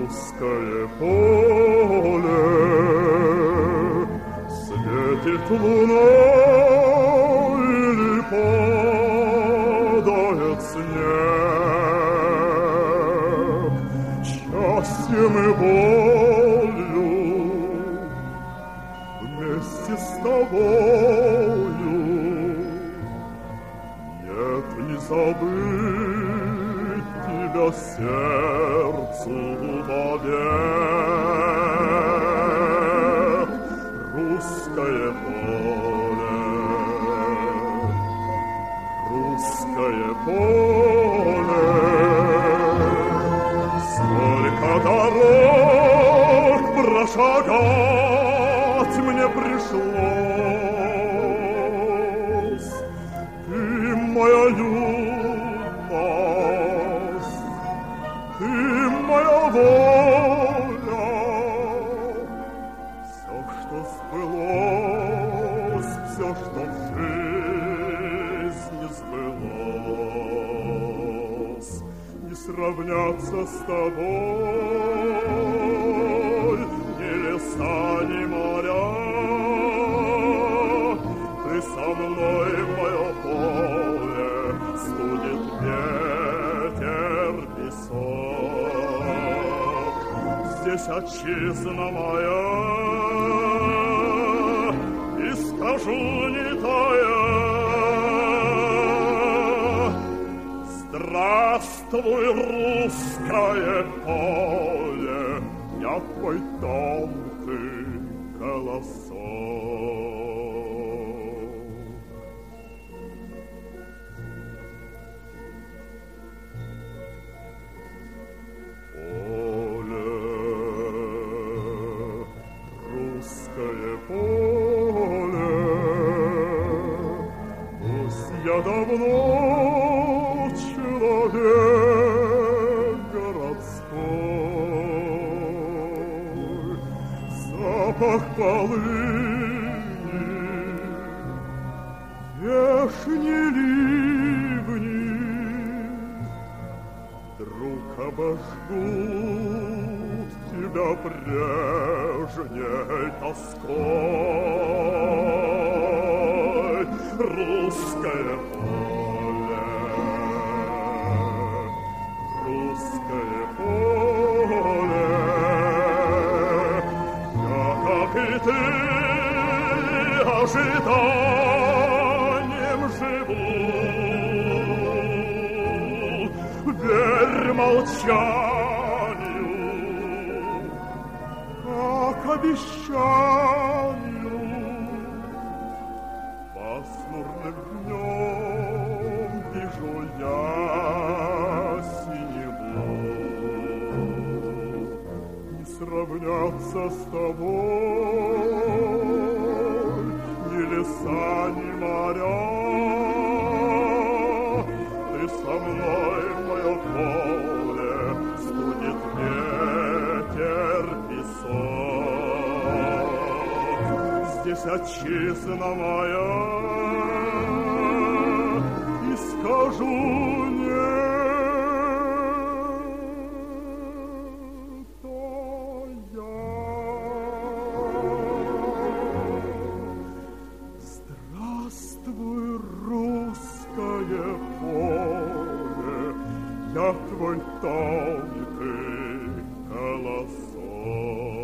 русское поле, светит луна или падает снег, счастьем и болью вместе с тобою. Нет, не забыть тебя сердцу вовек. Русское поле, русское поле, сколько дорог прошагать мне пришлось. Ты моя юность, ты моя воля, все, что сбылось, все, что в жизни сбылось, не сравняться с тобой ни леса, ни моря. Ты со мной в мое поле, студит ветер, песок. Здесь отчизна моя, и скажу не тая: здравствуй, русское поле, я твой дом, ты колосок. Поле, пусть я давно человек городской, запах полыни, вешние ливни вдруг обожгут тебя прежней тоской. Русское поле, русское поле, я, как и ты, ожиданием живу. Верь молчанию, как обещанию. Пасмурным днем вижу я синеву. Не сравняться с тобой ни леса, ни моря. Ты со мной в мое поле, студит ветер, песок. Здесь отчизна моя, и скажу нет, то я. Здравствуй, русское поле, я твой тонкий колосок.